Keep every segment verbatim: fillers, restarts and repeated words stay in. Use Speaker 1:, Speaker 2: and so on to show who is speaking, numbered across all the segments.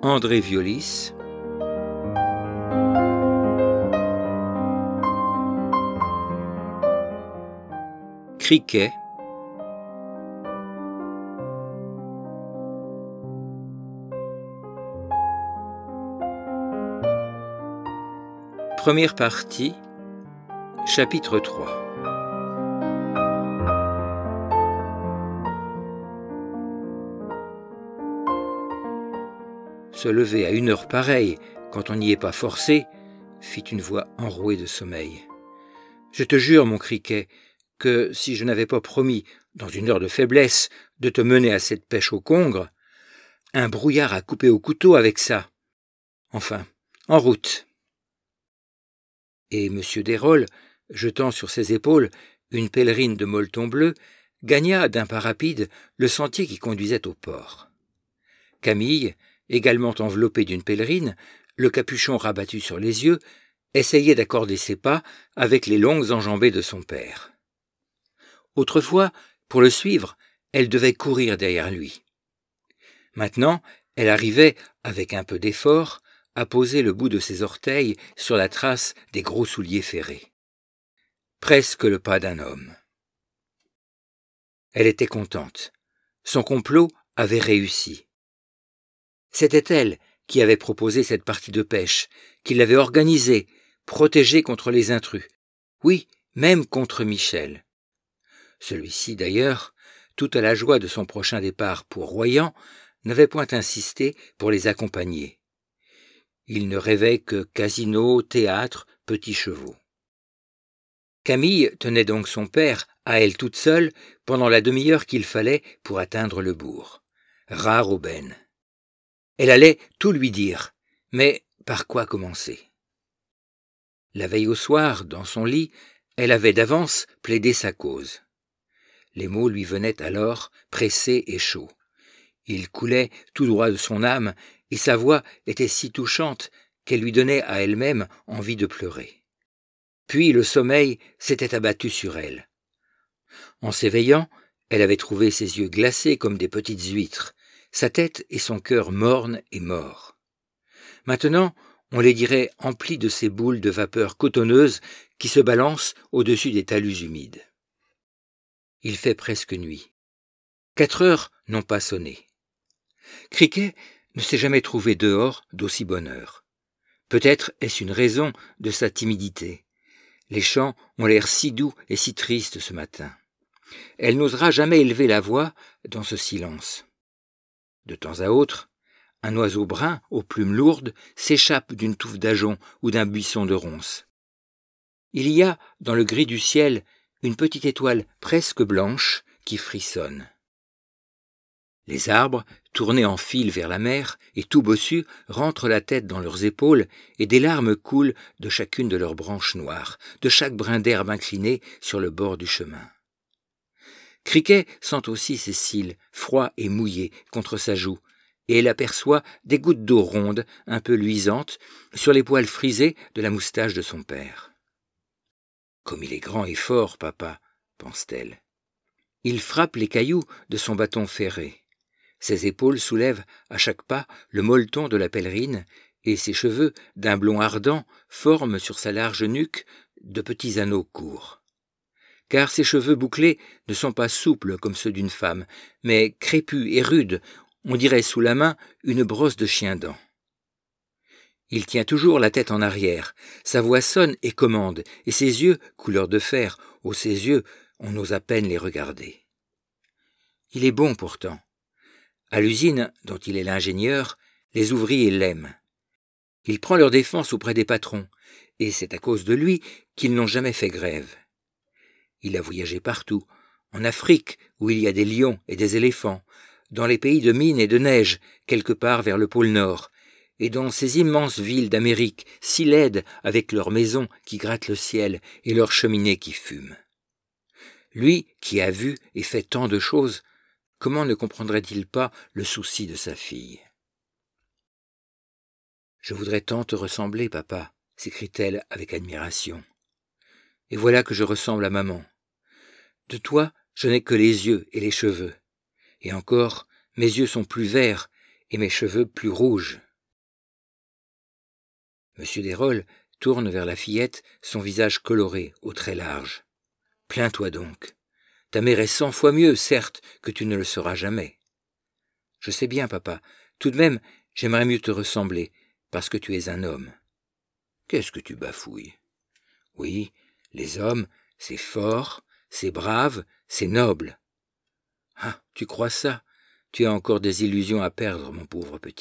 Speaker 1: André Violis. Criquet. Première partie, chapitre trois. Se lever à une heure pareille, quand on n'y est pas forcé, fit une voix enrouée de sommeil. Je te jure, mon Criquet, que si je n'avais pas promis, dans une heure de faiblesse, de te mener à cette pêche au congre, un brouillard à couper au couteau avec ça. Enfin, en route. Et M. Desrolles, jetant sur ses épaules une pèlerine de molleton bleu, gagna d'un pas rapide le sentier qui conduisait au port. Camille, également enveloppée d'une pèlerine, le capuchon rabattu sur les yeux, essayait d'accorder ses pas avec les longues enjambées de son père. Autrefois, pour le suivre, elle devait courir derrière lui. Maintenant, elle arrivait, avec un peu d'effort, à poser le bout de ses orteils sur la trace des gros souliers ferrés. Presque le pas d'un homme. Elle était contente. Son complot avait réussi. C'était elle qui avait proposé cette partie de pêche, qui l'avait organisée, protégée contre les intrus. Oui, même contre Michel. Celui-ci, d'ailleurs, tout à la joie de son prochain départ pour Royan, n'avait point insisté pour les accompagner. Il ne rêvait que casino, théâtre, petits chevaux. Camille tenait donc son père, à elle toute seule, pendant la demi-heure qu'il fallait pour atteindre le bourg. Rare aubaine. Elle allait tout lui dire, mais par quoi commencer? La veille au soir, dans son lit, elle avait d'avance plaidé sa cause. Les mots lui venaient alors pressés et chauds. Ils coulaient tout droit de son âme, et sa voix était si touchante qu'elle lui donnait à elle-même envie de pleurer. Puis le sommeil s'était abattu sur elle. En s'éveillant, elle avait trouvé ses yeux glacés comme des petites huîtres, sa tête et son cœur mornes et morts. Maintenant, on les dirait emplis de ces boules de vapeur cotonneuses qui se balancent au-dessus des talus humides. Il fait presque nuit. Quatre heures n'ont pas sonné. Criquet ne s'est jamais trouvé dehors d'aussi bonne heure. Peut-être est-ce une raison de sa timidité. Les champs ont l'air si doux et si tristes ce matin. Elle n'osera jamais élever la voix dans ce silence. De temps à autre, un oiseau brun aux plumes lourdes s'échappe d'une touffe d'ajoncs ou d'un buisson de ronces. Il y a, dans le gris du ciel, une petite étoile presque blanche qui frissonne. Les arbres, tournés en file vers la mer et tout bossus, rentrent la tête dans leurs épaules et des larmes coulent de chacune de leurs branches noires, de chaque brin d'herbe incliné sur le bord du chemin. Criquet sent aussi ses cils, froids et mouillés, contre sa joue, et elle aperçoit des gouttes d'eau rondes, un peu luisantes, sur les poils frisés de la moustache de son père. « Comme il est grand et fort, papa », pense-t-elle. Il frappe les cailloux de son bâton ferré. Ses épaules soulèvent à chaque pas le molleton de la pèlerine, et ses cheveux, d'un blond ardent, forment sur sa large nuque de petits anneaux courts. Car ses cheveux bouclés ne sont pas souples comme ceux d'une femme, mais crépus et rudes, on dirait sous la main une brosse de chien-dent. Il tient toujours la tête en arrière, sa voix sonne et commande, et ses yeux, couleur de fer, oh ses yeux, on ose à peine les regarder. Il est bon pourtant. À l'usine, dont il est l'ingénieur, les ouvriers l'aiment. Il prend leur défense auprès des patrons, et c'est à cause de lui qu'ils n'ont jamais fait grève. Il a voyagé partout, en Afrique où il y a des lions et des éléphants, dans les pays de mines et de neige, quelque part vers le pôle Nord, et dans ces immenses villes d'Amérique, si laides avec leurs maisons qui grattent le ciel et leurs cheminées qui fument. Lui, qui a vu et fait tant de choses, comment ne comprendrait-il pas le souci de sa fille? « Je voudrais tant te ressembler, papa, » s'écrie-t-elle avec admiration. « Et voilà que je ressemble à maman. De toi, je n'ai que les yeux et les cheveux. Et encore, mes yeux sont plus verts et mes cheveux plus rouges. Monsieur Desrolles tourne vers la fillette son visage coloré, aux traits larges. « Plains-toi donc. Ta mère est cent fois mieux, certes, que tu ne le seras jamais. »« Je sais bien, papa. Tout de même, j'aimerais mieux te ressembler, parce que tu es un homme. »« Qu'est-ce que tu bafouilles ? Oui, les hommes, c'est fort, c'est brave, c'est noble. »« Ah, tu crois ça ? Tu as encore des illusions à perdre, mon pauvre petit. »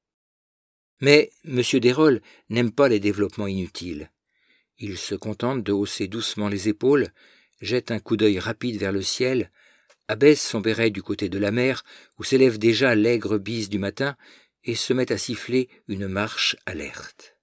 Speaker 1: Mais M. Desrolles n'aime pas les développements inutiles. Il se contente de hausser doucement les épaules, jette un coup d'œil rapide vers le ciel, abaisse son béret du côté de la mer, où s'élève déjà l'aigre bise du matin, et se met à siffler une marche alerte.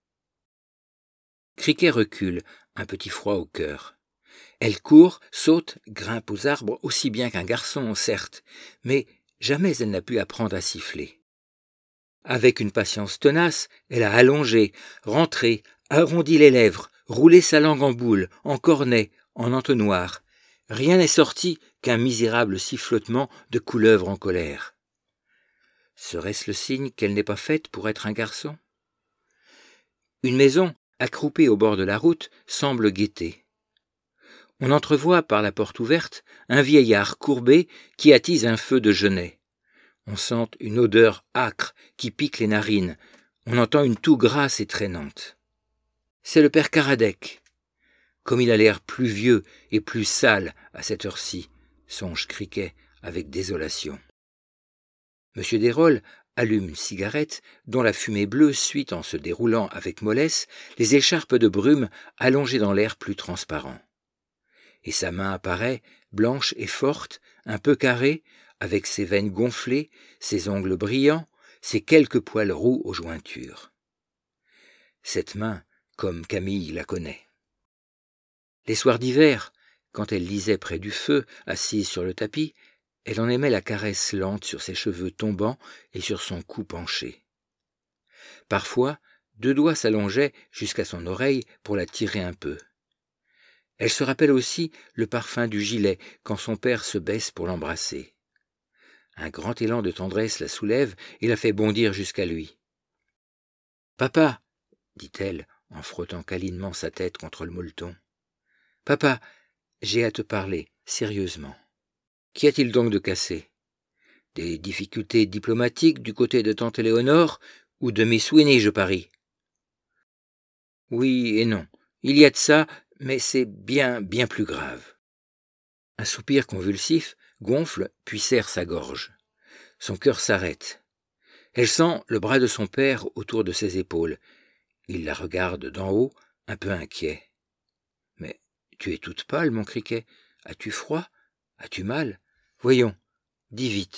Speaker 1: Criquet recule, un petit froid au cœur. Elle court, saute, grimpe aux arbres aussi bien qu'un garçon, certes, mais jamais elle n'a pu apprendre à siffler. Avec une patience tenace, elle a allongé, rentré, arrondi les lèvres, roulé sa langue en boule, en cornet, en entonnoir. Rien n'est sorti qu'un misérable sifflotement de couleuvre en colère. Serait-ce le signe qu'elle n'est pas faite pour être un garçon ? Une maison, accroupie au bord de la route, semble guetter. On entrevoit par la porte ouverte un vieillard courbé qui attise un feu de genêt. On sent une odeur âcre qui pique les narines. On entend une toux grasse et traînante. C'est le père Karadec. Comme il a l'air plus vieux et plus sale à cette heure-ci, songe Criquet avec désolation. Monsieur Desrolles allume une cigarette dont la fumée bleue suit en se déroulant avec mollesse les écharpes de brume allongées dans l'air plus transparent. Et sa main apparaît, blanche et forte, un peu carrée, avec ses veines gonflées, ses ongles brillants, ses quelques poils roux aux jointures. Cette main, comme Camille la connaît. Les soirs d'hiver, quand elle lisait près du feu, assise sur le tapis, elle en aimait la caresse lente sur ses cheveux tombants et sur son cou penché. Parfois, deux doigts s'allongeaient jusqu'à son oreille pour la tirer un peu. Elle se rappelle aussi le parfum du gilet quand son père se baisse pour l'embrasser. Un grand élan de tendresse la soulève et la fait bondir jusqu'à lui. « Papa, dit-elle en frottant câlinement sa tête contre le molleton. « Papa, j'ai à te parler, sérieusement. Qu'y a-t-il donc de cassé ? Des difficultés diplomatiques du côté de tante Éléonore ou de Miss Winnie, je parie ? » ?»« Oui et non. Il y a de ça, mais c'est bien, bien plus grave. » Un soupir convulsif gonfle puis serre sa gorge. Son cœur s'arrête. Elle sent le bras de son père autour de ses épaules. Il la regarde d'en haut, un peu inquiet. « Mais tu es toute pâle, mon Criquet. As-tu froid ? As-tu mal ? Voyons, dis vite. »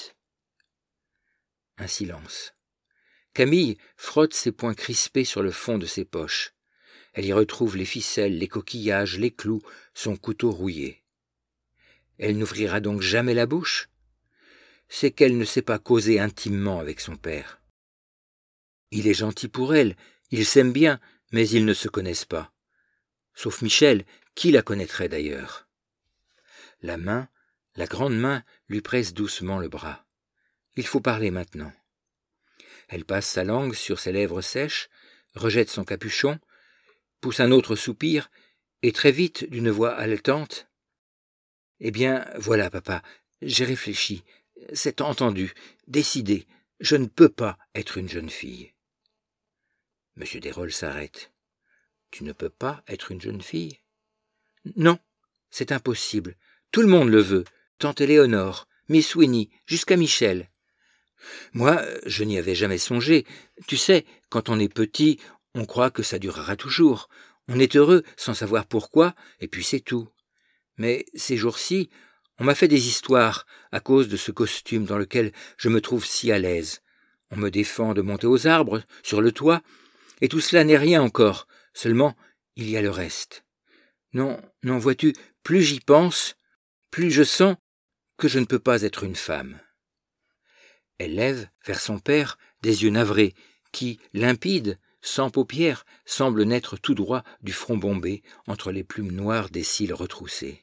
Speaker 1: Un silence. Camille frotte ses poings crispés sur le fond de ses poches. Elle y retrouve les ficelles, les coquillages, les clous, son couteau rouillé. Elle n'ouvrira donc jamais la bouche ? C'est qu'elle ne sait pas causer intimement avec son père. Il est gentil pour elle, ils s'aiment bien, mais ils ne se connaissent pas. Sauf Michel, qui la connaîtrait d'ailleurs ? La main, la grande main, lui presse doucement le bras. Il faut parler maintenant. Elle passe sa langue sur ses lèvres sèches, rejette son capuchon, pousse un autre soupir, et très vite, d'une voix haletante, « Eh bien, voilà, papa, j'ai réfléchi. C'est entendu, décidé, je ne peux pas être une jeune fille. » Monsieur Desrolles s'arrête. « Tu ne peux pas être une jeune fille ? » ?»« Non, c'est impossible. Tout le monde le veut. Tante Éléonore, Miss Winnie, jusqu'à Michel. Moi, je n'y avais jamais songé. Tu sais, quand on est petit, on croit que ça durera toujours. On est heureux sans savoir pourquoi, et puis c'est tout. Mais ces jours-ci, on m'a fait des histoires à cause de ce costume dans lequel je me trouve si à l'aise. On me défend de monter aux arbres, sur le toit, et tout cela n'est rien encore, seulement il y a le reste. Non, non, vois-tu, plus j'y pense, plus je sens que je ne peux pas être une femme. » Elle lève vers son père des yeux navrés, qui, limpides, sans paupières, semblent naître tout droit du front bombé entre les plumes noires des cils retroussés.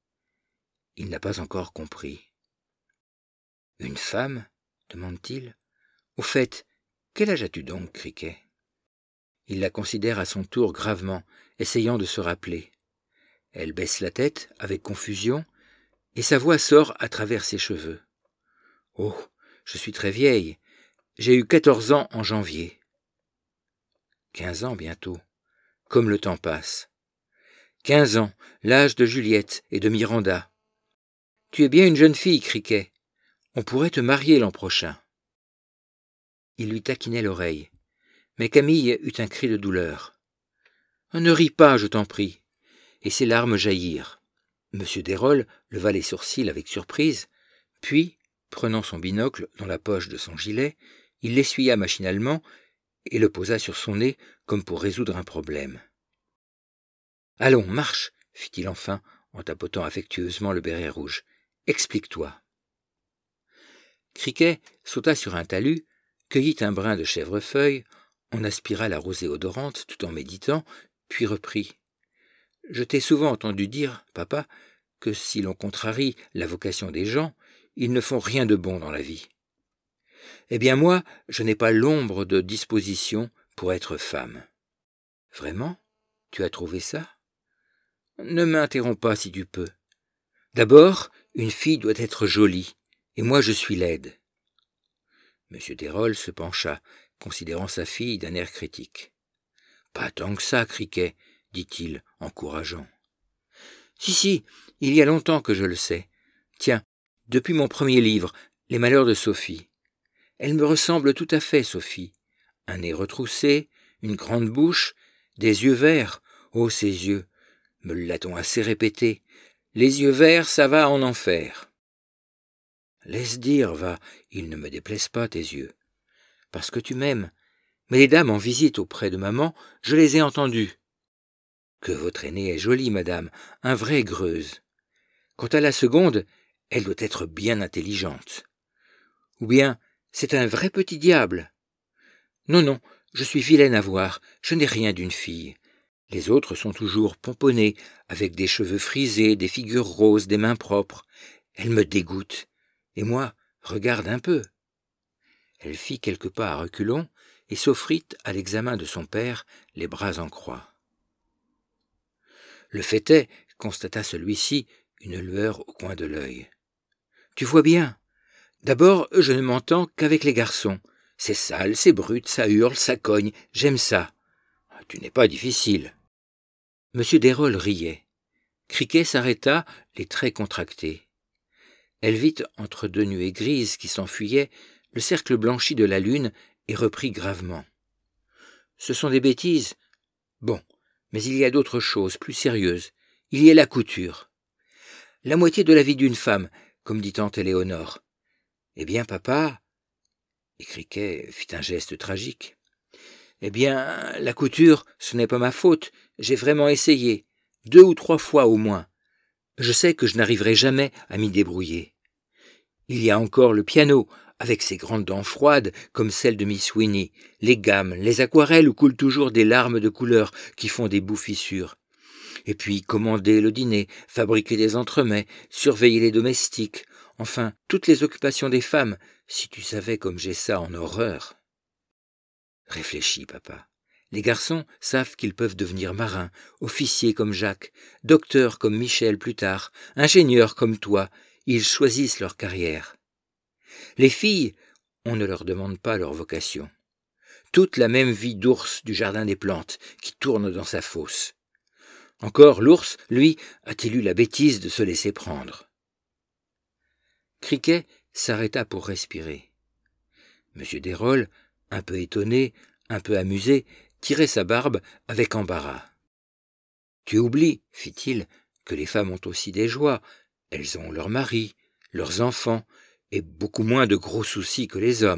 Speaker 1: Il n'a pas encore compris. « Une femme ? demande-t-il. Au fait, quel âge as-tu donc, Criquet ? » Il la considère à son tour gravement, essayant de se rappeler. Elle baisse la tête avec confusion, et sa voix sort à travers ses cheveux. « Oh, je suis très vieille. J'ai eu quatorze ans en janvier. » Quinze ans bientôt. Comme le temps passe. Quinze ans, l'âge de Juliette et de Miranda. Tu es bien une jeune fille, Criquet. On pourrait te marier l'an prochain. Il lui taquinait l'oreille. Mais Camille eut un cri de douleur. « Ne ris pas, je t'en prie. » Et ses larmes jaillirent. Monsieur Desrolles leva les sourcils avec surprise, puis, prenant son binocle dans la poche de son gilet, il l'essuya machinalement et le posa sur son nez comme pour résoudre un problème. « Allons, marche !» fit-il enfin en tapotant affectueusement le béret rouge. « Explique-toi. » Criquet sauta sur un talus, cueillit un brin de chèvrefeuille, en aspira la rosée odorante tout en méditant, puis reprit. « Je t'ai souvent entendu dire, papa, que si l'on contrarie la vocation des gens, ils ne font rien de bon dans la vie. Eh bien moi, je n'ai pas l'ombre de disposition pour être femme. »« Vraiment ? Tu as trouvé ça ? » ?»« Ne m'interromps pas si tu peux. D'abord, une fille doit être jolie, et moi je suis laide. » Monsieur Desrolles se pencha, considérant sa fille d'un air critique. « Pas tant que ça, Criquet, » dit-il, encourageant. « Si, si, il y a longtemps que je le sais. Tiens, depuis mon premier livre, Les Malheurs de Sophie. Elle me ressemble tout à fait, Sophie. Un nez retroussé, une grande bouche, des yeux verts. Oh, ces yeux, me l'a-t-on assez répété. Les yeux verts, ça va en enfer. » « Laisse dire, va, ils ne me déplaisent pas, tes yeux. Parce que tu m'aimes. Mais les dames en visite auprès de maman, je les ai entendues. Que votre aînée est jolie, madame, un vrai Greuze. Quant à la seconde, elle doit être bien intelligente. Ou bien, c'est un vrai petit diable. Non, non, je suis vilaine à voir, je n'ai rien d'une fille. Les autres sont toujours pomponnées, avec des cheveux frisés, des figures roses, des mains propres. Elles me dégoûtent. Et moi, regarde un peu. » Elle fit quelques pas à reculons et s'offrit à l'examen de son père, les bras en croix. Le fait est, constata celui-ci, une lueur au coin de l'œil. « Tu vois bien. D'abord, je ne m'entends qu'avec les garçons. C'est sale, c'est brut, ça hurle, ça cogne, j'aime ça. Tu n'es pas difficile. » Monsieur Desrolles riait. Criquet s'arrêta, les traits contractés. Elle vit entre deux nuées grises qui s'enfuyaient le cercle blanchi de la lune et reprit gravement. « Ce sont des bêtises. Bon, mais il y a d'autres choses plus sérieuses. Il y a la couture. La moitié de la vie d'une femme, comme dit tante Éléonore. Eh bien, papa, » et Criquet fit un geste tragique. « Eh bien, la couture, ce n'est pas ma faute. J'ai vraiment essayé, deux ou trois fois au moins. Je sais que je n'arriverai jamais à m'y débrouiller. Il y a encore le piano, avec ses grandes dents froides comme celles de Miss Winnie, les gammes, les aquarelles où coulent toujours des larmes de couleur qui font des bouffissures. Et puis commander le dîner, fabriquer des entremets, surveiller les domestiques, enfin toutes les occupations des femmes, si tu savais comme j'ai ça en horreur. » Réfléchis, papa. Les garçons savent qu'ils peuvent devenir marins, officiers comme Jacques, docteurs comme Michel plus tard, ingénieurs comme toi. Ils choisissent leur carrière. Les filles, on ne leur demande pas leur vocation. Toute la même vie d'ours du jardin des plantes qui tourne dans sa fosse. Encore l'ours, lui, a-t-il eu la bêtise de se laisser prendre. Criquet s'arrêta pour respirer. Monsieur Desrolles, un peu étonné, un peu amusé, tirait sa barbe avec embarras. « Tu oublies, fit-il, que les femmes ont aussi des joies. Elles ont leur mari, leurs enfants, et beaucoup moins de gros soucis que les hommes. »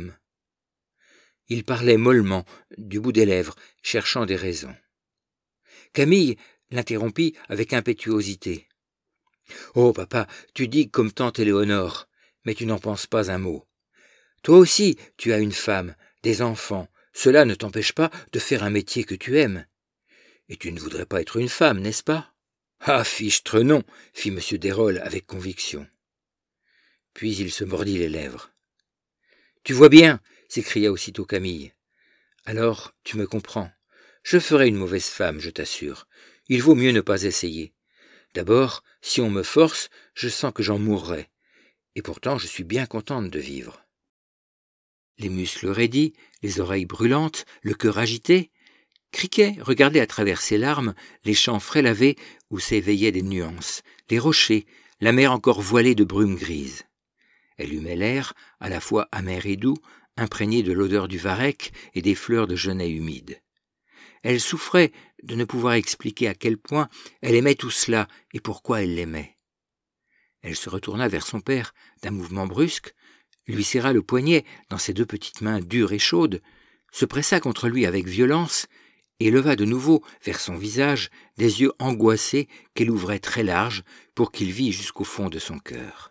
Speaker 1: Il parlait mollement, du bout des lèvres, cherchant des raisons. Camille l'interrompit avec impétuosité. « Oh, papa, tu dis comme tante Éléonore, mais tu n'en penses pas un mot. Toi aussi, tu as une femme, des enfants, cela ne t'empêche pas de faire un métier que tu aimes. Et tu ne voudrais pas être une femme, n'est-ce pas ? » « Ah, fichtre non !» fit M. Desrolles avec conviction. Puis il se mordit les lèvres. « Tu vois bien !» s'écria aussitôt Camille. « Alors, tu me comprends. Je ferai une mauvaise femme, je t'assure. Il vaut mieux ne pas essayer. D'abord, si on me force, je sens que j'en mourrai. Et pourtant, je suis bien contente de vivre. » Les muscles raidis, les oreilles brûlantes, le cœur agité, Criquet regardait à travers ses larmes les champs frais lavés où s'éveillaient des nuances, les rochers, la mer encore voilée de brumes grises. Elle humait l'air, à la fois amer et doux, imprégné de l'odeur du varech et des fleurs de genêt humides. Elle souffrait de ne pouvoir expliquer à quel point elle aimait tout cela et pourquoi elle l'aimait. Elle se retourna vers son père d'un mouvement brusque, lui serra le poignet dans ses deux petites mains dures et chaudes, se pressa contre lui avec violence et leva de nouveau vers son visage des yeux angoissés qu'elle ouvrait très larges pour qu'il vît jusqu'au fond de son cœur.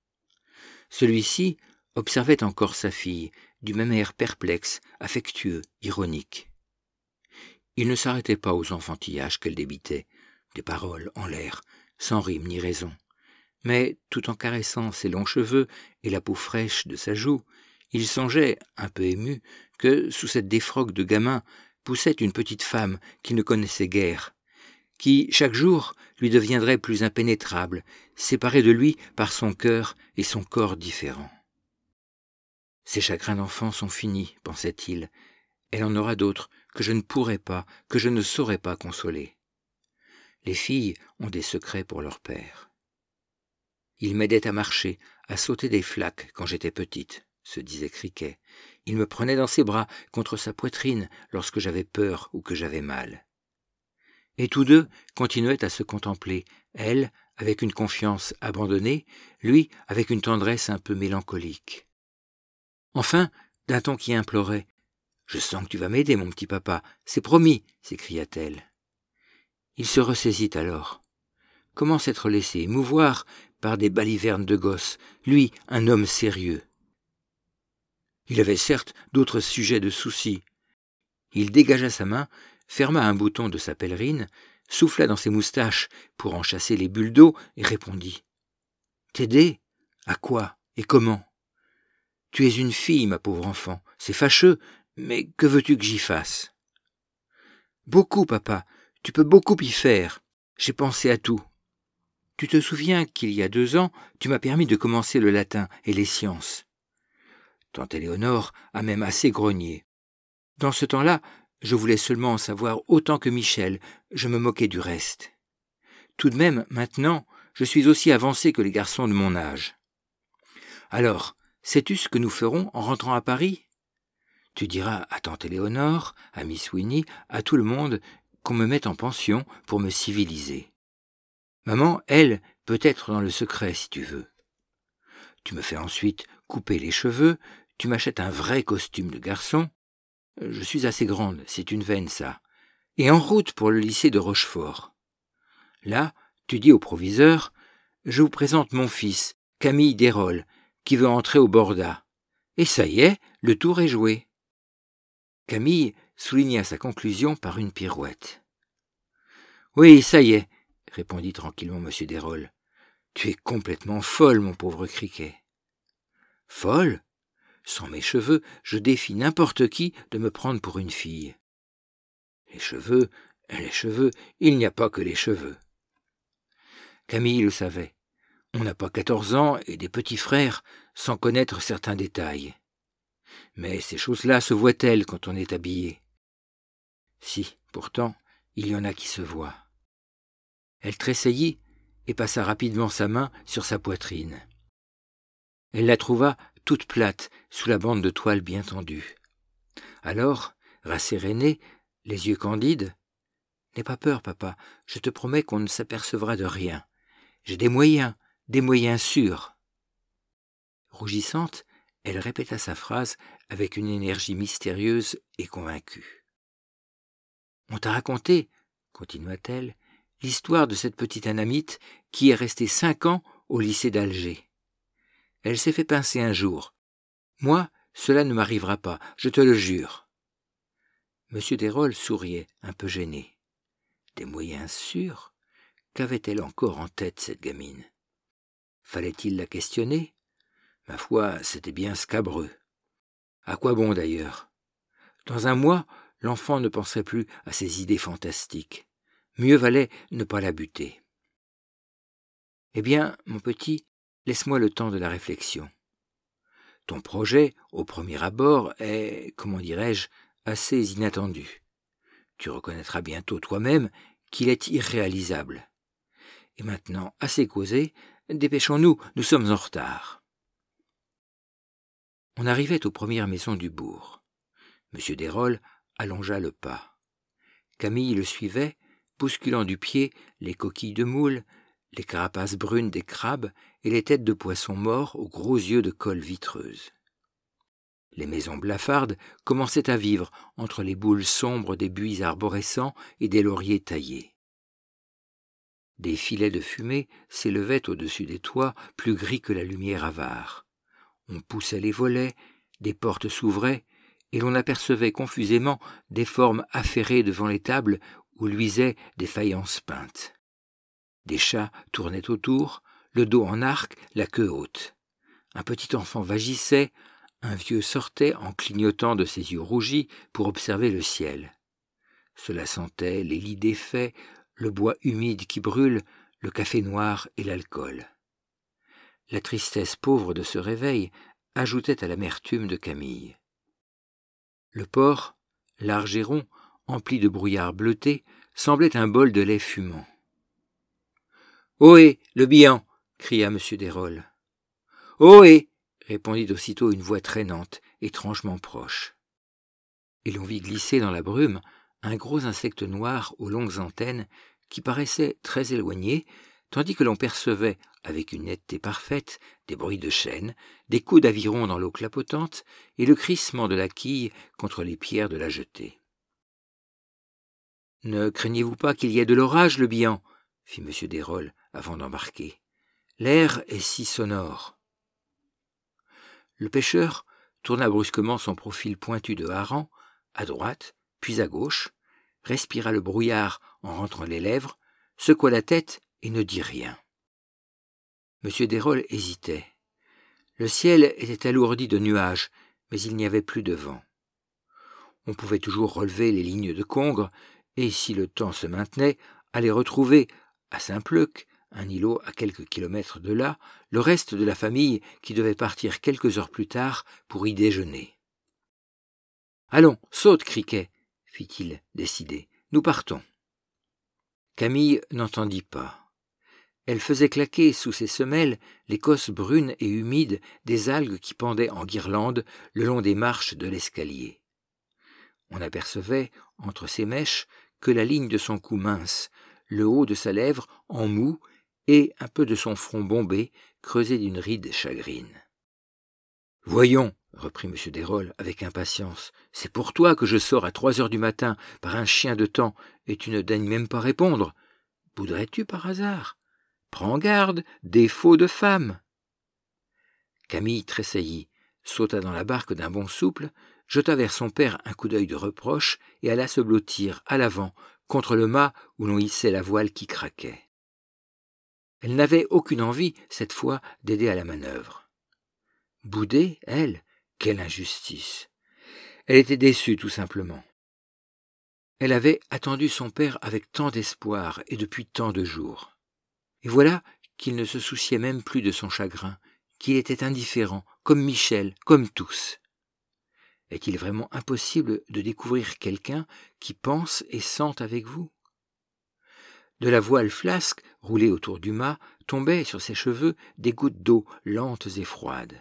Speaker 1: Celui-ci observait encore sa fille, du même air perplexe, affectueux, ironique. Il ne s'arrêtait pas aux enfantillages qu'elle débitait, des paroles en l'air, sans rime ni raison. Mais, tout en caressant ses longs cheveux et la peau fraîche de sa joue, il songeait, un peu ému, que, sous cette défroque de gamin, poussait une petite femme qu'il ne connaissait guère, qui, chaque jour, lui deviendrait plus impénétrable, séparée de lui par son cœur et son corps différents. Ses chagrins d'enfant sont finis, pensait-il. Elle en aura d'autres que je ne pourrai pas, que je ne saurais pas consoler. Les filles ont des secrets pour leur père. Il m'aidait à marcher, à sauter des flaques quand j'étais petite, se disait Criquet. Il me prenait dans ses bras contre sa poitrine lorsque j'avais peur ou que j'avais mal. Et tous deux continuaient à se contempler, elle avec une confiance abandonnée, lui avec une tendresse un peu mélancolique. Enfin, d'un ton qui implorait, « Je sens que tu vas m'aider, mon petit papa, c'est promis !» s'écria-t-elle. Il se ressaisit alors. Comment s'être laissé émouvoir par des balivernes de gosses, lui, un homme sérieux? Il avait certes d'autres sujets de soucis. Il dégagea sa main, ferma un bouton de sa pèlerine, souffla dans ses moustaches pour en chasser les bulles d'eau et répondit. « T'aider? À quoi et comment? Tu es une fille, ma pauvre enfant, c'est fâcheux, mais que veux-tu que j'y fasse? » « Beaucoup, papa, tu peux beaucoup y faire. J'ai pensé à tout. Tu te souviens qu'il y a deux ans, tu m'as permis de commencer le latin et les sciences. Tante Éléonore a même assez grogné. Dans ce temps-là, je voulais seulement en savoir autant que Michel, je me moquais du reste. Tout de même, maintenant, je suis aussi avancé que les garçons de mon âge. Alors, sais-tu ce que nous ferons en rentrant à Paris? Tu diras à tante Éléonore, à Miss Winnie, à tout le monde qu'on me mette en pension pour me civiliser. Maman, elle, peut être dans le secret si tu veux. Tu me fais ensuite couper les cheveux, tu m'achètes un vrai costume de garçon. Je suis assez grande, c'est une veine ça. Et en route pour le lycée de Rochefort. Là, tu dis au proviseur, je vous présente mon fils, Camille Desrolles, qui veut entrer au Borda. Et ça y est, le tour est joué. Camille souligna sa conclusion par une pirouette. « Oui, ça y est, » répondit tranquillement M. Desrolles. « Tu es complètement folle, mon pauvre Criquet. »« Folle ? Sans mes cheveux, je défie n'importe qui de me prendre pour une fille. »« Les cheveux, les cheveux, il n'y a pas que les cheveux. » Camille le savait. On n'a pas quatorze ans et des petits frères sans connaître certains détails. Mais ces choses-là se voient-elles quand on est habillé? Si, pourtant, il y en a qui se voient. Elle tressaillit et passa rapidement sa main sur sa poitrine. Elle la trouva toute plate sous la bande de toile bien tendue. Alors, rassérénée, les yeux candides, « N'aie pas peur, papa, je te promets qu'on ne s'apercevra de rien. J'ai des moyens, des moyens sûrs. » Rougissante, elle répéta sa phrase avec une énergie mystérieuse et convaincue. « On t'a raconté, continua-t-elle, l'histoire de cette petite Anamite qui est restée cinq ans au lycée d'Alger. Elle s'est fait pincer un jour. Moi, cela ne m'arrivera pas, je te le jure. » Monsieur Desrolles souriait, un peu gêné. Des moyens sûrs? Qu'avait-elle encore en tête, cette gamine? Fallait-il la questionner? Ma foi, c'était bien scabreux. À quoi bon d'ailleurs? Dans un mois, l'enfant ne penserait plus à ses idées fantastiques. Mieux valait ne pas la buter. « Eh bien, mon petit, laisse-moi le temps de la réflexion. Ton projet, au premier abord, est, comment dirais-je, assez inattendu. Tu reconnaîtras bientôt toi-même qu'il est irréalisable. Et maintenant, assez causé, dépêchons-nous, nous sommes en retard. » On arrivait aux premières maisons du bourg. Monsieur Desrolles allongea le pas. Camille le suivait, bousculant du pied les coquilles de moules, les carapaces brunes des crabes et les têtes de poissons morts aux gros yeux de colle vitreuse. Les maisons blafardes commençaient à vivre entre les boules sombres des buis arborescents et des lauriers taillés. Des filets de fumée s'élevaient au-dessus des toits, plus gris que la lumière avare. On poussait les volets, des portes s'ouvraient, et l'on apercevait confusément des formes affairées devant les tables où luisaient des faïences peintes. Des chats tournaient autour, le dos en arc, la queue haute. Un petit enfant vagissait, un vieux sortait en clignotant de ses yeux rougis pour observer le ciel. Cela sentait les lits défaits, le bois humide qui brûle, le café noir et l'alcool. La tristesse pauvre de ce réveil ajoutait à l'amertume de Camille. Le port, large et rond, empli de brouillard bleuté, semblait un bol de lait fumant. « Ohé, le bihan !» cria M. Desrolles. « Ohé !» répondit aussitôt une voix traînante, étrangement proche. Et l'on vit glisser dans la brume un gros insecte noir aux longues antennes qui paraissait très éloigné, tandis que l'on percevait, avec une netteté parfaite, des bruits de chaînes, des coups d'aviron dans l'eau clapotante et le crissement de la quille contre les pierres de la jetée. « Ne craignez-vous pas qu'il y ait de l'orage, le bihan ?» fit M. Desrolles avant d'embarquer. « L'air est si sonore. » Le pêcheur tourna brusquement son profil pointu de hareng, à droite, puis à gauche, respira le brouillard en rentrant les lèvres, secoua la tête et ne dit rien. M. Desrolles hésitait. Le ciel était alourdi de nuages, mais il n'y avait plus de vent. On pouvait toujours relever les lignes de Congres, et si le temps se maintenait, aller retrouver, à Saint-Pleuc, un îlot à quelques kilomètres de là, le reste de la famille qui devait partir quelques heures plus tard pour y déjeuner. « Allons, saute, Criquet !» fit-il, décidé. « Nous partons. » Camille n'entendit pas. Elle faisait claquer sous ses semelles l'écosse brune et humide des algues qui pendaient en guirlandes le long des marches de l'escalier. On apercevait, entre ces mèches, que la ligne de son cou mince, le haut de sa lèvre en mou et un peu de son front bombé, creusé d'une ride chagrine. « Voyons, » reprit M. Desrolles avec impatience, « c'est pour toi que je sors à trois heures du matin par un chien de temps, et tu ne daignes même pas répondre. Bouderais-tu par hasard ? Prends garde, défaut de femme !» Camille tressaillit, sauta dans la barque d'un bond souple, jeta vers son père un coup d'œil de reproche et alla se blottir à l'avant contre le mât où l'on hissait la voile qui craquait. Elle n'avait aucune envie, cette fois, d'aider à la manœuvre. Bouder, elle, quelle injustice! Elle était déçue, tout simplement. Elle avait attendu son père avec tant d'espoir et depuis tant de jours. Et voilà qu'il ne se souciait même plus de son chagrin, qu'il était indifférent, comme Michel, comme tous. Est-il vraiment impossible de découvrir quelqu'un qui pense et sente avec vous ? De la voile flasque, roulée autour du mât, tombaient sur ses cheveux des gouttes d'eau lentes et froides.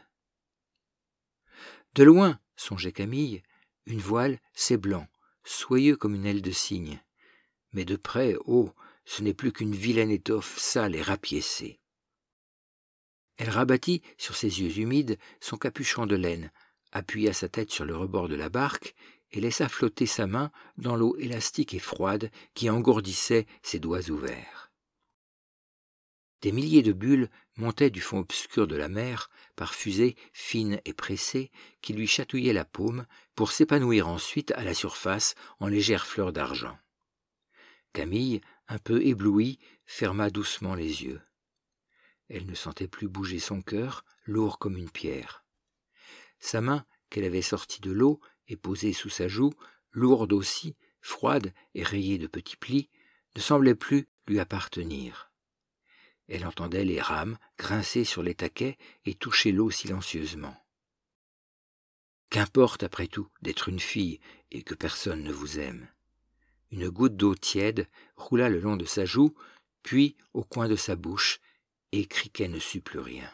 Speaker 1: De loin, songeait Camille, une voile, c'est blanc, soyeux comme une aile de cygne. Mais de près, oh, ce n'est plus qu'une vilaine étoffe sale et rapiécée. Elle rabattit sur ses yeux humides son capuchon de laine, appuya sa tête sur le rebord de la barque et laissa flotter sa main dans l'eau élastique et froide qui engourdissait ses doigts ouverts. Des milliers de bulles montaient du fond obscur de la mer par fusées fines et pressées qui lui chatouillaient la paume pour s'épanouir ensuite à la surface en légères fleurs d'argent. Camille, un peu éblouie, ferma doucement les yeux. Elle ne sentait plus bouger son cœur, lourd comme une pierre. Sa main, qu'elle avait sortie de l'eau et posée sous sa joue, lourde aussi, froide et rayée de petits plis, ne semblait plus lui appartenir. Elle entendait les rames grincer sur les taquets et toucher l'eau silencieusement. Qu'importe après tout d'être une fille et que personne ne vous aime. Une goutte d'eau tiède roula le long de sa joue, puis au coin de sa bouche, et Cricket ne sut plus rien.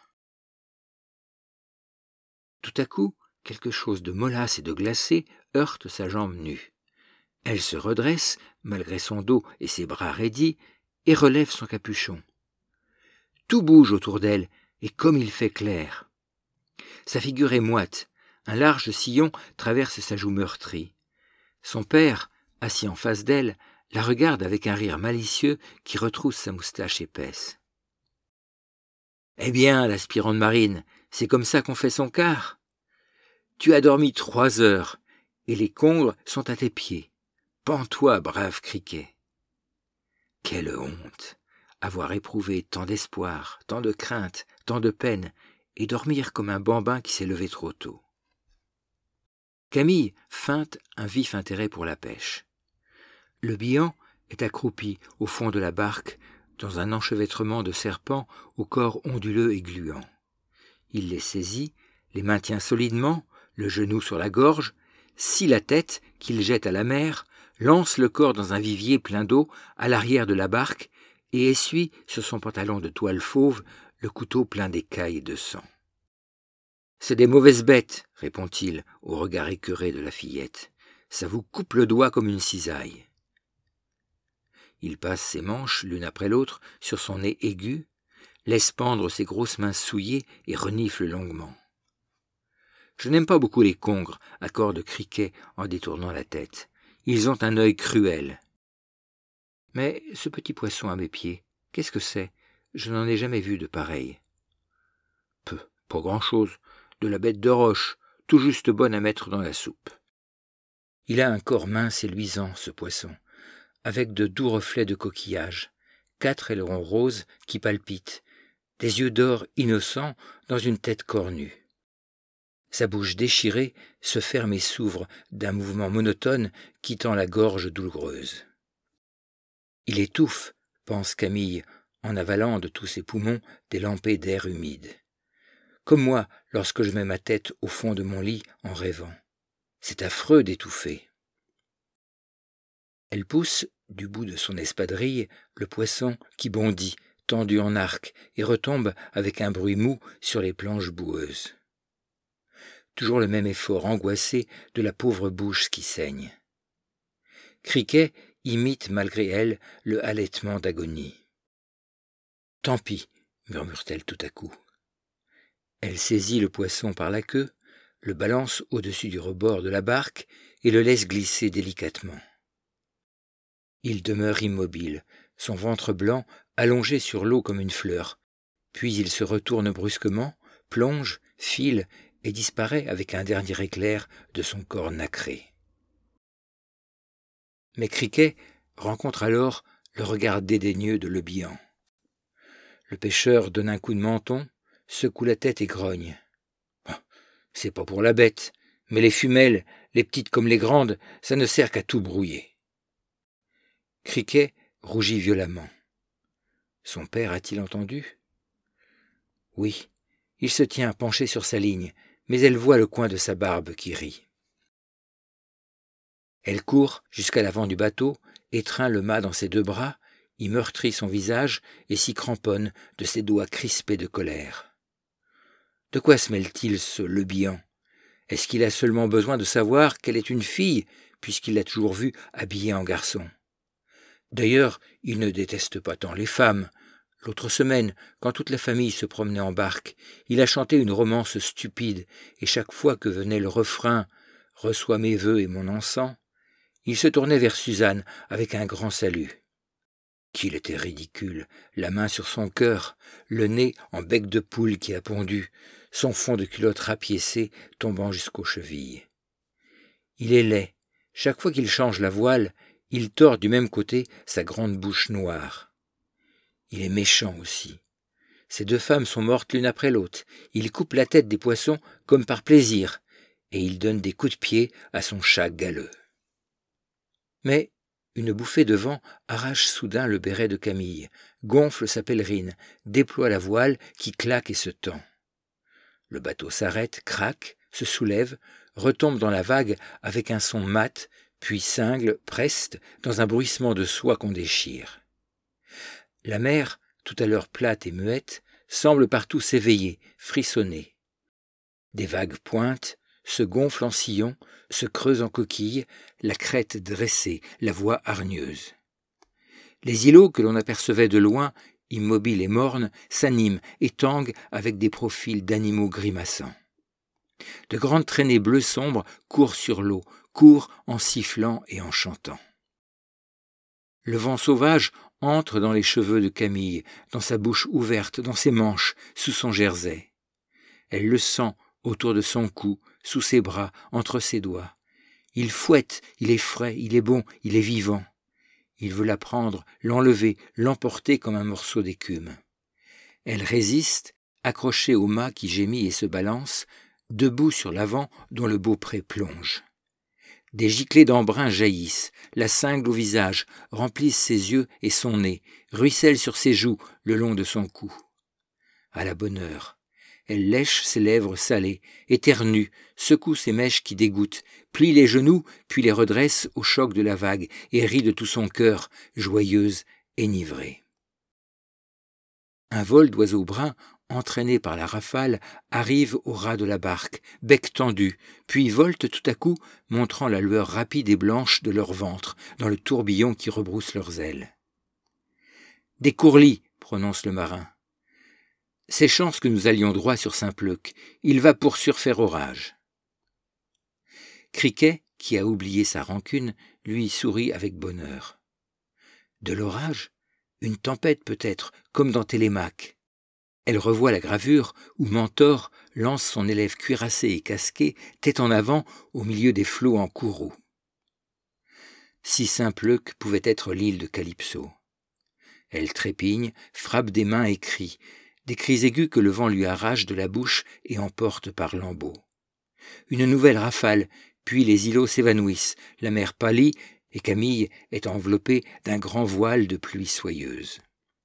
Speaker 1: Tout à coup, quelque chose de mollasse et de glacé heurte sa jambe nue. Elle se redresse, malgré son dos et ses bras raidis, et relève son capuchon. Tout bouge autour d'elle, et comme il fait clair. Sa figure est moite, un large sillon traverse sa joue meurtrie. Son père, assis en face d'elle, la regarde avec un rire malicieux qui retrousse sa moustache épaisse. « Eh bien, l'aspirante marine, c'est comme ça qu'on fait son quart. Tu as dormi trois heures, et les congres sont à tes pieds. Pends-toi, brave Cricket. » Quelle honte, avoir éprouvé tant d'espoir, tant de crainte, tant de peine, et dormir comme un bambin qui s'est levé trop tôt. Camille feinte un vif intérêt pour la pêche. Le bihan est accroupi au fond de la barque, dans un enchevêtrement de serpents au corps onduleux et gluant. Il les saisit, les maintient solidement, le genou sur la gorge, scie la tête qu'il jette à la mer, lance le corps dans un vivier plein d'eau à l'arrière de la barque et essuie sur son pantalon de toile fauve le couteau plein d'écailles et de sang. « C'est des mauvaises bêtes, répond-il au regard écœuré de la fillette. Ça vous coupe le doigt comme une cisaille. Il passe ses manches l'une après l'autre sur son nez aigu, laisse pendre ses grosses mains souillées et renifle longuement. Je n'aime pas beaucoup les congres, accorde Cricket en détournant la tête. Ils ont un œil cruel. Mais ce petit poisson à mes pieds, qu'est-ce que c'est? Je n'en ai jamais vu de pareil. Peu, pas grand-chose, de la bête de roche, tout juste bonne à mettre dans la soupe. Il a un corps mince et luisant, ce poisson, avec de doux reflets de coquillage, quatre ailerons roses qui palpitent, des yeux d'or innocents dans une tête cornue. Sa bouche déchirée se ferme et s'ouvre d'un mouvement monotone quittant la gorge douloureuse. Il étouffe, pense Camille, en avalant de tous ses poumons des lampées d'air humide. Comme moi lorsque je mets ma tête au fond de mon lit en rêvant. C'est affreux d'étouffer. Elle pousse, du bout de son espadrille, le poisson qui bondit, tendu en arc, et retombe avec un bruit mou sur les planches boueuses. Toujours le même effort angoissé de la pauvre bouche qui saigne. Cricket imite malgré elle le halètement d'agonie. « Tant pis, murmure-t-elle tout à coup. Elle saisit le poisson par la queue, le balance au-dessus du rebord de la barque et le laisse glisser délicatement. Il demeure immobile, son ventre blanc allongé sur l'eau comme une fleur, puis il se retourne brusquement, plonge, file et disparaît avec un dernier éclair de son corps nacré. Mais Cricket rencontre alors le regard dédaigneux de Le Bihan. Le pêcheur donne un coup de menton, secoue la tête et grogne. « C'est pas pour la bête, mais les femelles, les petites comme les grandes, ça ne sert qu'à tout brouiller. » Cricket rougit violemment. Son père a-t-il entendu? Oui, il se tient penché sur sa ligne, mais elle voit le coin de sa barbe qui rit. Elle court jusqu'à l'avant du bateau, étreint le mât dans ses deux bras, y meurtrit son visage et s'y cramponne de ses doigts crispés de colère. De quoi se mêle-t-il, ce Le Bihan? Est-ce qu'il a seulement besoin de savoir qu'elle est une fille, puisqu'il l'a toujours vue habillée en garçon? D'ailleurs, il ne déteste pas tant les femmes. L'autre semaine, quand toute la famille se promenait en barque, il a chanté une romance stupide, et chaque fois que venait le refrain « Reçois mes vœux et mon encens », il se tournait vers Suzanne avec un grand salut. Qu'il était ridicule, la main sur son cœur, le nez en bec de poule qui a pondu, son fond de culotte rapiécé tombant jusqu'aux chevilles. Il est laid. Chaque fois qu'il change la voile, il tord du même côté sa grande bouche noire. Il est méchant aussi. Ces deux femmes sont mortes l'une après l'autre. Il coupe la tête des poissons comme par plaisir, et il donne des coups de pied à son chat galeux. Mais une bouffée de vent arrache soudain le béret de Camille, gonfle sa pèlerine, déploie la voile qui claque et se tend. Le bateau s'arrête, craque, se soulève, retombe dans la vague avec un son mat, puis cingle, preste, dans un bruissement de soie qu'on déchire. La mer, tout à l'heure plate et muette, semble partout s'éveiller, frissonner. Des vagues pointent, se gonflent en sillon, se creusent en coquilles, la crête dressée, la voie hargneuse. Les îlots que l'on apercevait de loin, immobiles et mornes, s'animent et tanguent avec des profils d'animaux grimaçants. De grandes traînées bleues sombres courent sur l'eau, courent en sifflant et en chantant. Le vent sauvage entre dans les cheveux de Camille, dans sa bouche ouverte, dans ses manches, sous son jersey. Elle le sent autour de son cou, sous ses bras, entre ses doigts. Il fouette, il est frais, il est bon, il est vivant. Il veut la prendre, l'enlever, l'emporter comme un morceau d'écume. Elle résiste, accrochée au mât qui gémit et se balance, debout sur l'avant dont le beau pré plonge. Des giclées d'embrun jaillissent, la cingle au visage, remplissent ses yeux et son nez, ruissellent sur ses joues le long de son cou. À la bonne heure, elle lèche ses lèvres salées, éternue, secoue ses mèches qui dégoûtent, plie les genoux, puis les redresse au choc de la vague et rit de tout son cœur, joyeuse, énivrée. Un vol d'oiseaux bruns, entraîné par la rafale, arrive au ras de la barque, bec tendu, puis volte tout à coup, montrant la lueur rapide et blanche de leur ventre, dans le tourbillon qui rebrousse leurs ailes. « Des courlis !» prononce le marin. « C'est chance que nous allions droit sur Saint-Pleuc. Il va pour surfaire orage. » Criquet, qui a oublié sa rancune, lui sourit avec bonheur. De l'orage ? Une tempête peut-être, comme dans Télémaque. Elle revoit la gravure où Mentor lance son élève cuirassé et casqué, tête en avant, au milieu des flots en courroux. Si Saint-Pleuc pouvait être l'île de Calypso. Elle trépigne, frappe des mains et crie, des cris aigus que le vent lui arrache de la bouche et emporte par lambeaux. Une nouvelle rafale, puis les îlots s'évanouissent, la mer pâlit et Camille est enveloppée d'un grand voile de pluie soyeuse.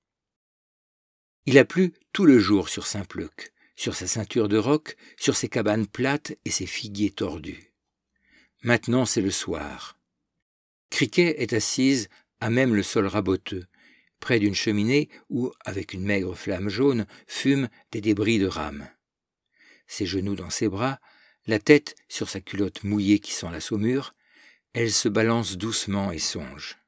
Speaker 1: Il a plu tout le jour sur Saint-Pleuc, sur sa ceinture de rocs, sur ses cabanes plates et ses figuiers tordus. Maintenant c'est le soir. Criquet est assise à même le sol raboteux, près d'une cheminée où, avec une maigre flamme jaune, fument des débris de rames. Ses genoux dans ses bras, la tête sur sa culotte mouillée qui sent la saumure, elle se balance doucement et songe.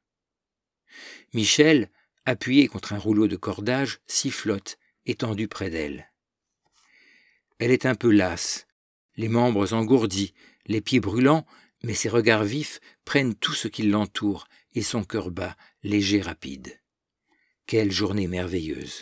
Speaker 1: Michel, appuyé contre un rouleau de cordage, sifflote, étendu près d'elle. Elle est un peu lasse, les membres engourdis, les pieds brûlants, mais ses regards vifs prennent tout ce qui l'entoure et son cœur bat, léger, rapide. Quelle journée merveilleuse.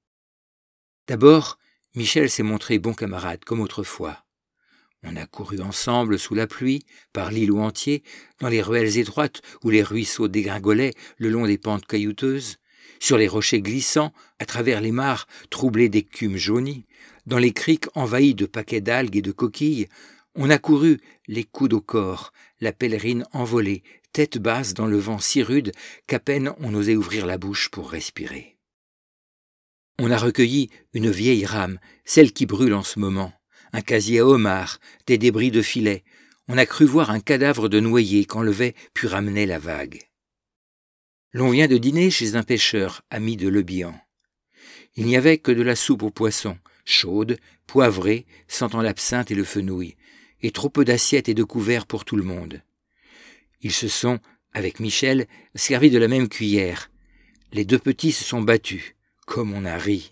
Speaker 1: D'abord, Michel s'est montré bon camarade, comme autrefois. On a couru ensemble sous la pluie, par l'îlot entier, dans les ruelles étroites où les ruisseaux dégringolaient le long des pentes caillouteuses, sur les rochers glissants, à travers les mares troublées d'écume jaunie, dans les criques envahies de paquets d'algues et de coquilles. On a couru, les coudes au corps, la pèlerine envolée, tête basse dans le vent si rude qu'à peine on osait ouvrir la bouche pour respirer. On a recueilli une vieille rame, celle qui brûle en ce moment, un casier à homard, des débris de filets. On a cru voir un cadavre de noyé qu'enlevait puis ramenait la vague. L'on vient de dîner chez un pêcheur, ami de Le Bihan. Il n'y avait que de la soupe aux poissons, chaude, poivrée, sentant l'absinthe et le fenouil, et trop peu d'assiettes et de couverts pour tout le monde. Ils se sont, avec Michel, servis de la même cuillère. Les deux petits se sont battus, comme on a ri.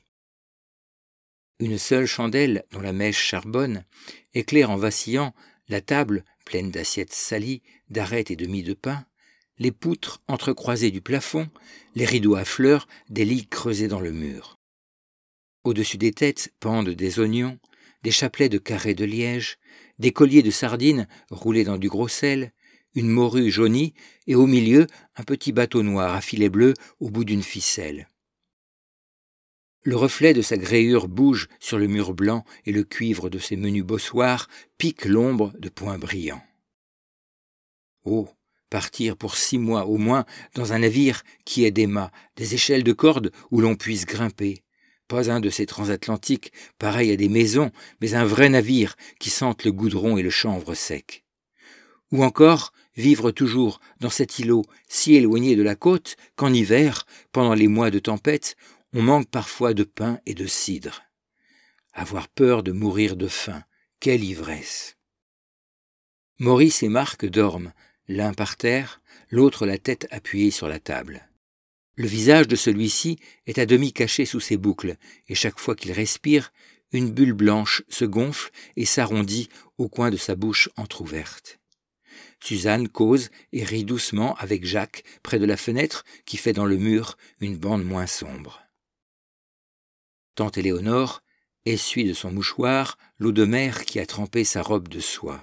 Speaker 1: Une seule chandelle, dont la mèche charbonne, éclaire en vacillant la table pleine d'assiettes salies, d'arêtes et de mie de pain, les poutres entrecroisées du plafond, les rideaux à fleurs, des lits creusés dans le mur. Au-dessus des têtes pendent des oignons, des chapelets de carrés de liège, des colliers de sardines roulés dans du gros sel, une morue jaunie et au milieu un petit bateau noir à filet bleu au bout d'une ficelle. Le reflet de sa gréure bouge sur le mur blanc et le cuivre de ses menus bossoirs pique l'ombre de points brillants. Oh, Partir pour six mois au moins dans un navire qui ait des mâts, des échelles de corde où l'on puisse grimper. Pas un de ces transatlantiques, pareil à des maisons, mais un vrai navire qui sente le goudron et le chanvre sec. Ou encore, vivre toujours dans cet îlot si éloigné de la côte qu'en hiver, pendant les mois de tempête, on manque parfois de pain et de cidre. Avoir peur de mourir de faim, quelle ivresse! Maurice et Marc dorment, l'un par terre, l'autre la tête appuyée sur la table. Le visage de celui-ci est à demi caché sous ses boucles, et chaque fois qu'il respire, une bulle blanche se gonfle et s'arrondit au coin de sa bouche entr'ouverte. Suzanne cause et rit doucement avec Jacques près de la fenêtre qui fait dans le mur une bande moins sombre. Tante Éléonore essuie de son mouchoir l'eau de mer qui a trempé sa robe de soie.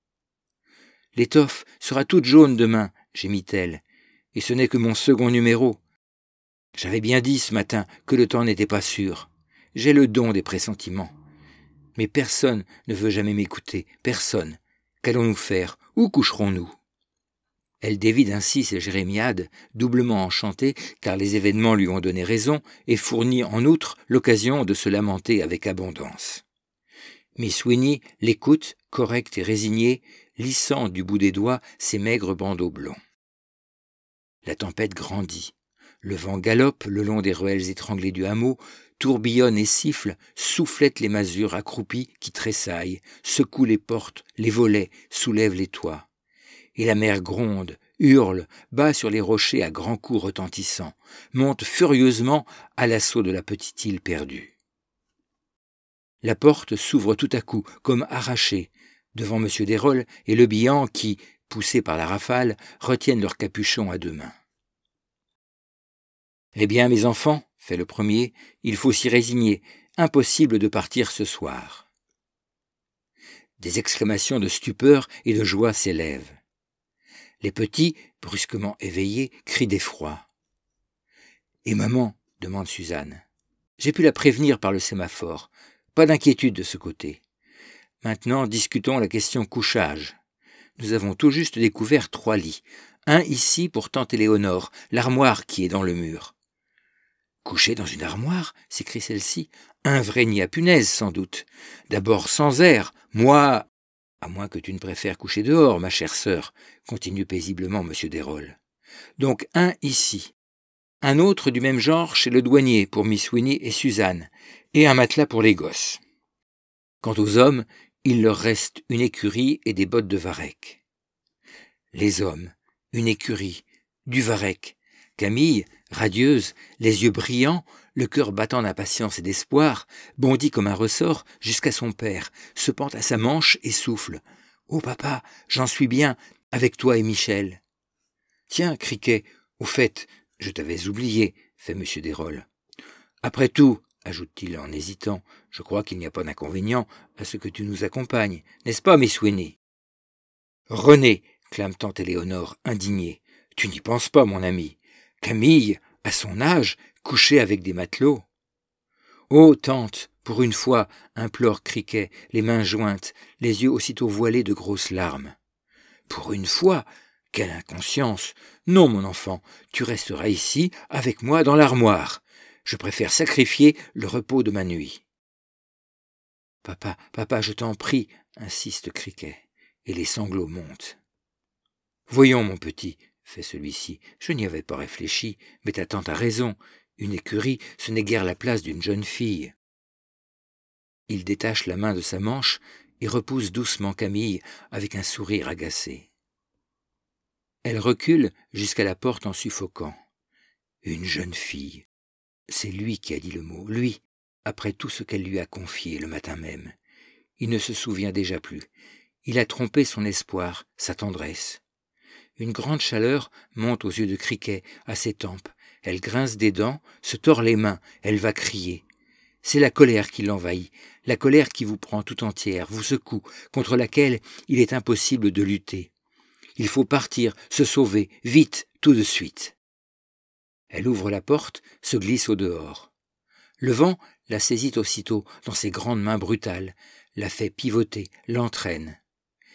Speaker 1: « L'étoffe sera toute jaune demain, gémit-elle, et ce n'est que mon second numéro. J'avais bien dit ce matin que le temps n'était pas sûr. J'ai le don des pressentiments. Mais personne ne veut jamais m'écouter, personne. Qu'allons-nous faire? Où coucherons-nous » Elle dévide ainsi ses jérémiades, doublement enchantée car les événements lui ont donné raison et fournit en outre l'occasion de se lamenter avec abondance. Miss Sweeney l'écoute, correcte et résignée, lissant du bout des doigts ses maigres bandeaux blonds. La tempête grandit. Le vent galope le long des ruelles étranglées du hameau, tourbillonne et siffle, soufflette les masures accroupies qui tressaillent, secoue les portes, les volets, soulève les toits. Et la mer gronde, hurle, bat sur les rochers à grands coups retentissants, monte furieusement à l'assaut de la petite île perdue. La porte s'ouvre tout à coup, comme arrachée, devant M. Desrolles et Le Bihan qui, poussés par la rafale, retiennent leurs capuchons à deux mains. « Eh bien, mes enfants, fait le premier, il faut s'y résigner, impossible de partir ce soir. » Des exclamations de stupeur et de joie s'élèvent. Les petits, brusquement éveillés, crient d'effroi. « Et maman ?» demande Suzanne. « J'ai pu la prévenir par le sémaphore. Pas d'inquiétude de ce côté. Maintenant, discutons la question couchage. Nous avons tout juste découvert trois lits. Un ici pour tante Éléonore, l'armoire qui est dans le mur. »« Coucher dans une armoire ?» s'écrie celle-ci. « Un vrai nid à punaise, sans doute. D'abord sans air. Moi... » « À moins que tu ne préfères coucher dehors, ma chère sœur, » continue paisiblement M. Desrolles. « Donc un ici. Un autre du même genre chez le douanier pour Miss Sweeney et Suzanne, et un matelas pour les gosses. Quant aux hommes, il leur reste une écurie et des bottes de varech. » Les hommes, une écurie, du varech. Camille, radieuse, les yeux brillants, le cœur battant d'impatience et d'espoir, bondit comme un ressort jusqu'à son père, se pend à sa manche et souffle. « Oh papa, j'en suis bien, avec toi et Michel. »« Tiens, Criquet, au fait, je t'avais oublié, » fait M. Desrolles. « Après tout, » ajoute-t-il en hésitant, « je crois qu'il n'y a pas d'inconvénient à ce que tu nous accompagnes, n'est-ce pas, Miss Sweeney ?»« René, » clame tante Éléonore, indignée, « tu n'y penses pas, mon ami. Camille, à son âge, coucher avec des matelots. »« Oh, tante, pour une fois, » implore Criquet, les mains jointes, les yeux aussitôt voilés de grosses larmes. « Pour une fois, quelle inconscience. Non, mon enfant, tu resteras ici, avec moi, dans l'armoire. Je préfère sacrifier le repos de ma nuit. »« Papa, papa, je t'en prie, » insiste Criquet, et les sanglots montent. « Voyons, mon petit, » fait celui-ci, « je n'y avais pas réfléchi, mais ta tante a raison. Une écurie, ce n'est guère la place d'une jeune fille. » Il détache la main de sa manche et repousse doucement Camille avec un sourire agacé. Elle recule jusqu'à la porte en suffoquant. Une jeune fille. C'est lui qui a dit le mot, lui, après tout ce qu'elle lui a confié le matin même. Il ne se souvient déjà plus. Il a trompé son espoir, sa tendresse. Une grande chaleur monte aux yeux de Criquet, à ses tempes. Elle grince des dents, se tord les mains, elle va crier. C'est la colère qui l'envahit, la colère qui vous prend tout entière, vous secoue, contre laquelle il est impossible de lutter. Il faut partir, se sauver, vite, tout de suite. Elle ouvre la porte, se glisse au dehors. Le vent la saisit aussitôt dans ses grandes mains brutales, la fait pivoter, l'entraîne.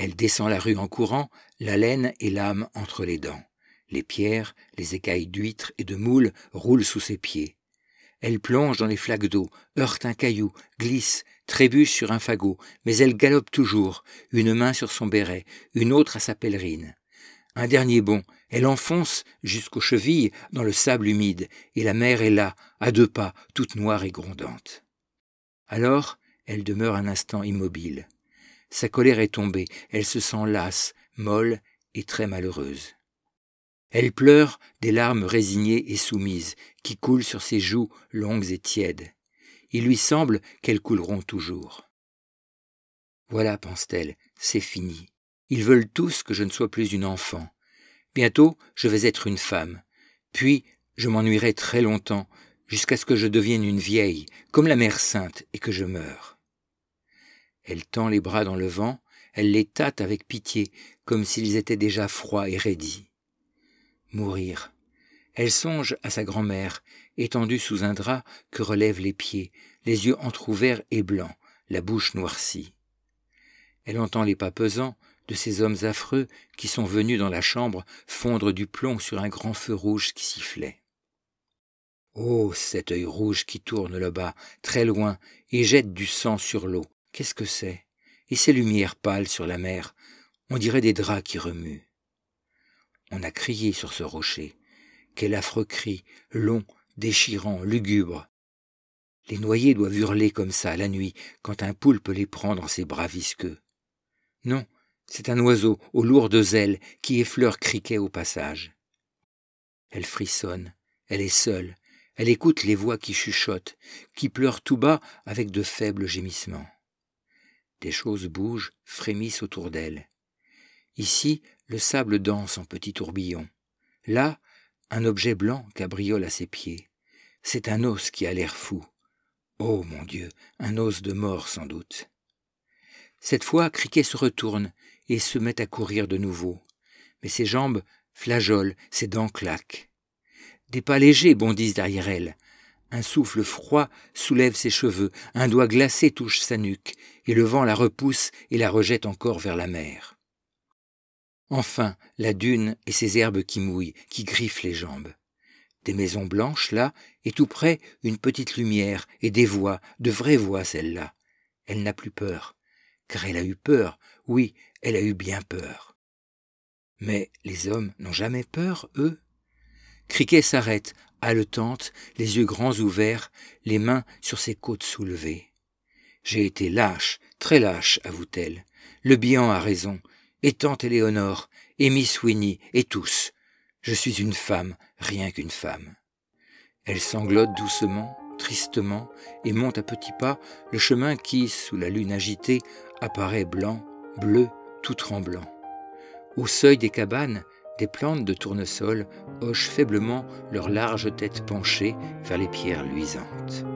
Speaker 1: Elle descend la rue en courant, la laine et l'âme entre les dents. Les pierres, les écailles d'huîtres et de moules roulent sous ses pieds. Elle plonge dans les flaques d'eau, heurte un caillou, glisse, trébuche sur un fagot, mais elle galope toujours, une main sur son béret, une autre à sa pèlerine. Un dernier bond, elle enfonce jusqu'aux chevilles dans le sable humide, et la mer est là, à deux pas, toute noire et grondante. Alors, elle demeure un instant immobile. Sa colère est tombée, elle se sent lasse, molle et très malheureuse. Elle pleure des larmes résignées et soumises, qui coulent sur ses joues longues et tièdes. Il lui semble qu'elles couleront toujours. Voilà, pense-t-elle, c'est fini. Ils veulent tous que je ne sois plus une enfant. Bientôt, je vais être une femme. Puis, je m'ennuierai très longtemps, jusqu'à ce que je devienne une vieille, comme la Mère Sainte, et que je meure. Elle tend les bras dans le vent, elle les tâte avec pitié, comme s'ils étaient déjà froids et raidis. Mourir. Elle songe à sa grand-mère, étendue sous un drap que relèvent les pieds, les yeux entr'ouverts et blancs, la bouche noircie. Elle entend les pas pesants de ces hommes affreux qui sont venus dans la chambre fondre du plomb sur un grand feu rouge qui sifflait. Oh, cet œil rouge qui tourne là-bas, très loin, et jette du sang sur l'eau, qu'est-ce que c'est? Et ces lumières pâles sur la mer, on dirait des draps qui remuent. On a crié sur ce rocher. Quel affreux cri, long, déchirant, lugubre. Les noyés doivent hurler comme ça la nuit, quand un poulpe les prend dans ses bras visqueux. Non, c'est un oiseau aux lourdes ailes qui effleure criquet au passage. Elle frissonne, elle est seule, elle écoute les voix qui chuchotent, qui pleurent tout bas avec de faibles gémissements. Des choses bougent, frémissent autour d'elle. Ici, le sable danse en petits tourbillons. Là, un objet blanc cabriole à ses pieds. C'est un os qui a l'air fou. Oh mon Dieu, un os de mort sans doute. Cette fois, Criquet se retourne et se met à courir de nouveau. Mais ses jambes flageolent, ses dents claquent. Des pas légers bondissent derrière elle. Un souffle froid soulève ses cheveux, un doigt glacé touche sa nuque, et le vent la repousse et la rejette encore vers la mer. Enfin, la dune et ses herbes qui mouillent, qui griffent les jambes. Des maisons blanches, là, et tout près, une petite lumière, et des voix, de vraies voix, celle-là. Elle n'a plus peur, car elle a eu peur, oui, elle a eu bien peur. Mais les hommes n'ont jamais peur, eux? Criquet s'arrête, haletante, les yeux grands ouverts, les mains sur ses côtes soulevées. J'ai été lâche, très lâche, avoue-t-elle. Le bihan a raison, et tante Éléonore, et Miss Winnie, et tous. Je suis une femme, rien qu'une femme. Elle sanglote doucement, tristement, et monte à petits pas le chemin qui, sous la lune agitée, apparaît blanc, bleu, tout tremblant. Au seuil des cabanes, des plantes de tournesol hochent faiblement leurs larges têtes penchées vers les pierres luisantes.